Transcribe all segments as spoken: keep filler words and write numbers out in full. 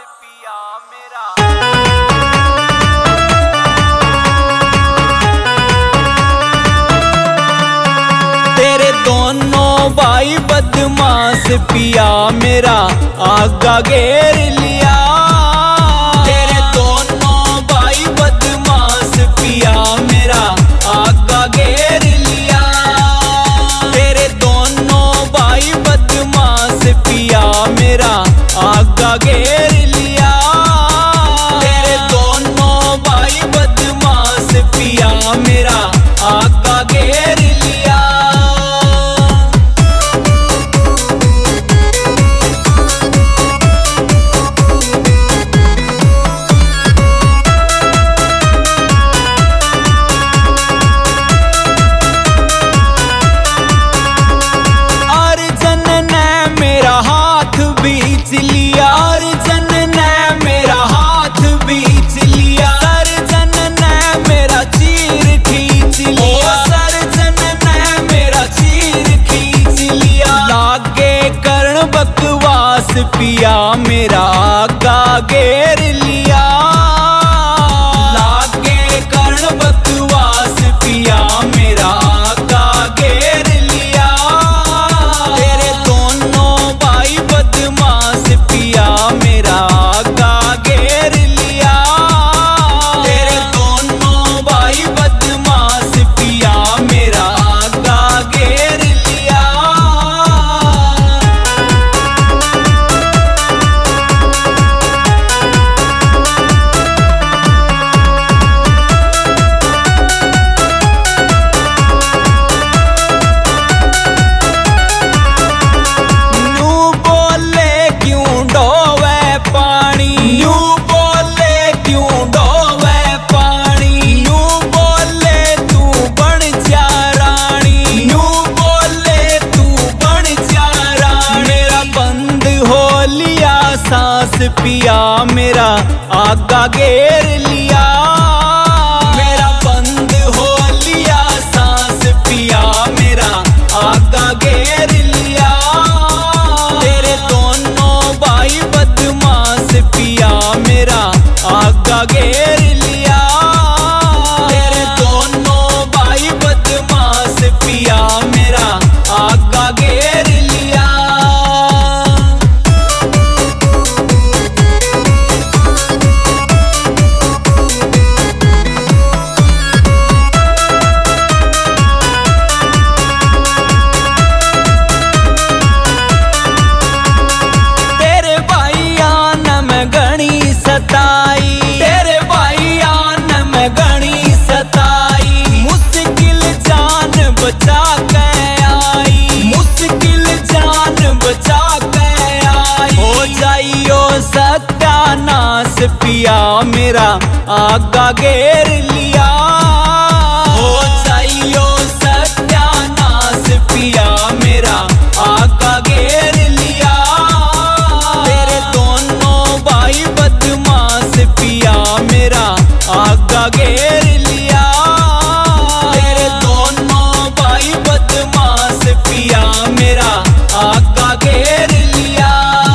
पिया मेरा। तेरे दोनों भाई बदमाश पिया मेरा आगा घेर लिया। तेरे दोनों भाई बदमाश पिया मेरा आगा घेर लिया। तेरे दोनों भाई बदमाश पिया मेरा आगा घेर लिया। तेरे दोनों भाई बदमाश पिया मेरा आगा घेर लिया। पिया मेरा आगा घेर लिया। लागे कर्ण बकवास पिया मेरा आगा घेर लिया। तेरे दोनों भाई बदमाश पिया मेरा आगा घेर लिया। तेरे दोनों भाई बदमाश पिया मेरा आगा घेर लिया। सांस पिया मेरा आगा घेर लिया। मेरा बंद हो लिया सांस पिया मेरा आगा घेर लिया। तेरे दोनों भाई बदमाश पिया मेरा आगा घेर लिया। तेरे दोनों भाई बदमाश पिया मेरा आगा घेर लिया। तेरे भाई आन में घनी सताई। मुश्किल जान बचा के आई। मुश्किल जान बचा के आई। हो जाइयो सत्यानाश पिया मेरा आगा घेर लिया। हो जाइयो सत्यानाश पिया मेरा आगा घेर लिया। तेरे दोनों भाई बदमाश पिया मेरा आगा घेर लिया। तेरे दोनों भाई बदमाश पिया मेरा आगा घेर लिया।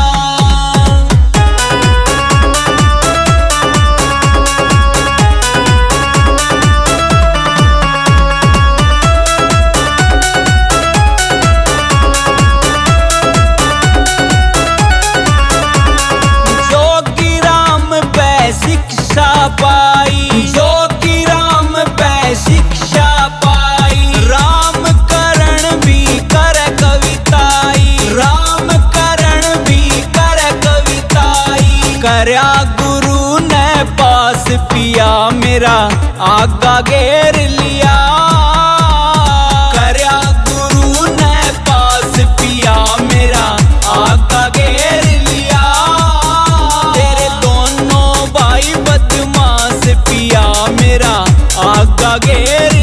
शिक्षा पाई जो कि राम पे शिक्षा पाई। राम करण भी कर कविताई। राम करण भी कर कविताई। करया गुरु ने पास पिया मेरा आगा घेर लिया। करया गुरु ने पास पिया मेरा आगा घेर लिया। तेरे दोनों भाई बदमाश पिया मेरा आगा घेर